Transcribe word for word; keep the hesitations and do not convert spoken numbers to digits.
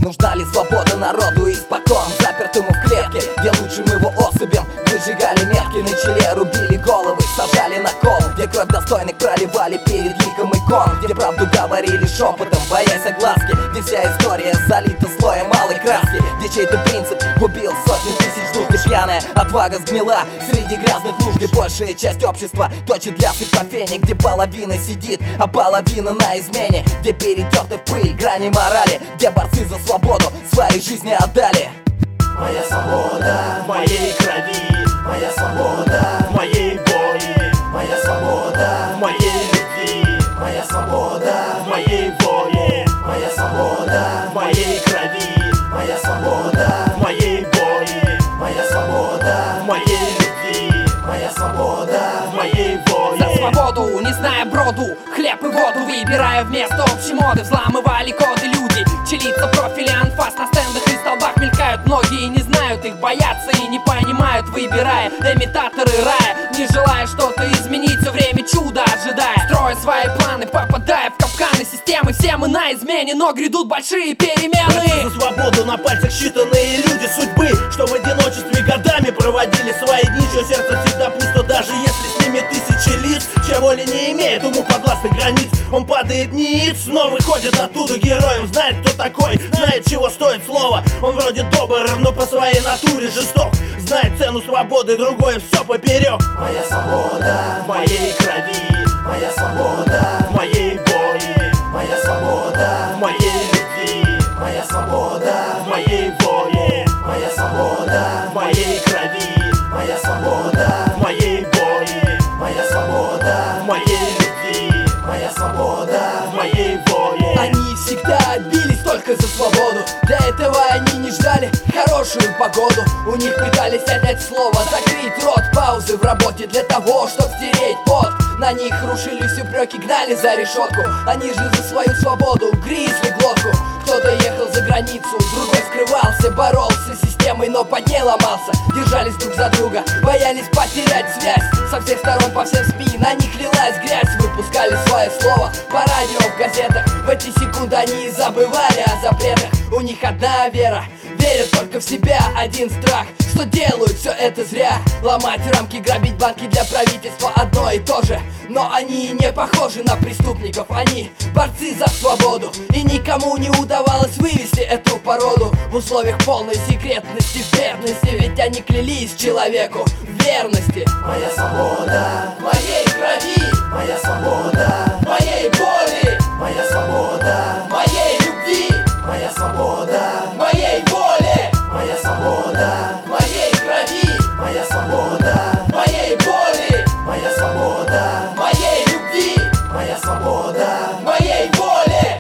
Нужна ли свобода народу испокон, запертому в клетке, где лучшим его особям выжигали метки на челе, рубили головы, сажали на кол, где кровь достойных проливали перед ликом икон, где правду говорили шепотом, боясь огласки, где вся история залита слоем малой краски, где чей-то принцип губил сотни тысяч душ, где пьяная отвага сгнила среди грязных луж, где большая часть общества точит лясы по фене, где половина сидит, а половина на измене, где перетерты в пыль грани морали, где борцы за свободу своей жизни отдали. Моя свобода в моей крови, моя свобода в моей боли, моя свобода в моей любви, моя свобода в моей воле, моя свобода в моей крови, моя свобода в моей боли, моя свобода в моей любви, моя свобода в моей воле. За свободу, не зная броду, хлеб и воду выбирая вместо общей моды, взламывали коды люди, челица профили анфас на стендах и столбах мелькают. Многие не знают их, боятся и не понимают, выбирая имитаторы рая, не желая что-то изменить, все время чудо ожидая, строя свои планы, попадая в капканы системы. Все мы на измене, но грядут большие перемены. Борцы за свободу, на пальцах считанные люди судьбы, что в одиночестве годами проводили свои дни, чье сердце всегда пусто, даже если с ними тысячи лиц, чья воля не имеет ему подвластных границ. Он падает ниц, но выходит оттуда героем, знает, кто такой, знает, чего стоит слово. Он вроде добр, равно по своей натуре жесток, знает цену свободы, другое все поперек. Моя свобода в моей крови, моя свобода в моей боли, моя свобода в моей любви, моя свобода в моей воле, моя свобода в моей крови, моя свобода в моей боли, моя свобода в моей любви, моя свобода в моей воле. Они всегда бились только за свободу, для этого они не ждали хорошую погоду. У них пытались отнять слово, закрыть рот, паузы в работе для того, чтоб стереть пот. На них рушились упреки, гнали за решетку, они же за свою свободу грызли глотку. Кто-то ехал за границу, другой скрывался, боролся с системой, но под ней ломался. Держались друг за друга, боялись потерять связь, со всех сторон по всем СМИ на них лилась грязь. Выпускали свое слово по радио, в газетах, в эти секунды они забывали о запретах. У них одна вера, верят только в себя, один страх, что делают все это зря. Ломать рамки, грабить банки для правительства одно и то же, но они не похожи на преступников. Они борцы за свободу, и никому не удавалось вывести эту породу в условиях полной секретности, в верности, ведь они клялись человеку в верности. Моя свобода В моей крови, моя свобода